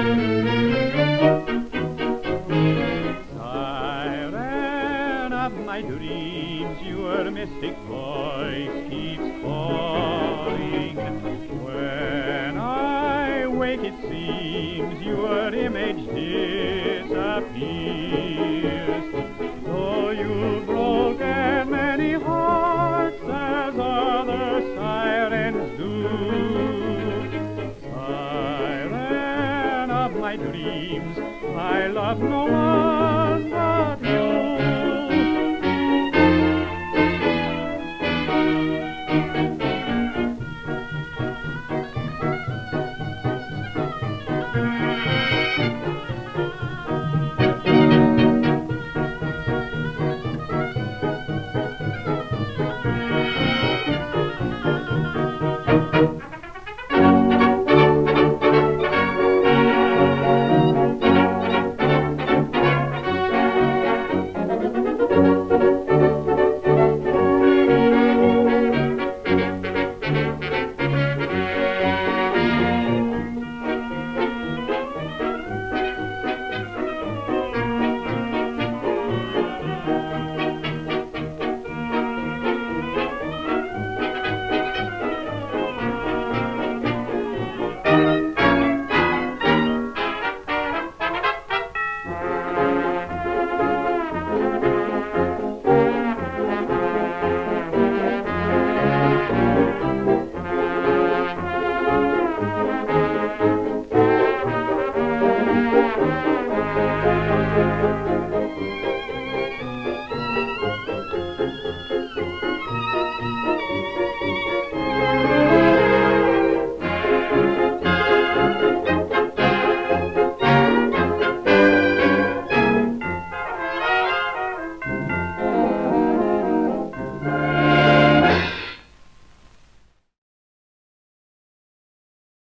Siren of my dreams, your mystic voice keeps calling. When I wake, it seems your image disappears. Though you've broken many hearts as other sirens do, siren of my dreams, I love no one but you.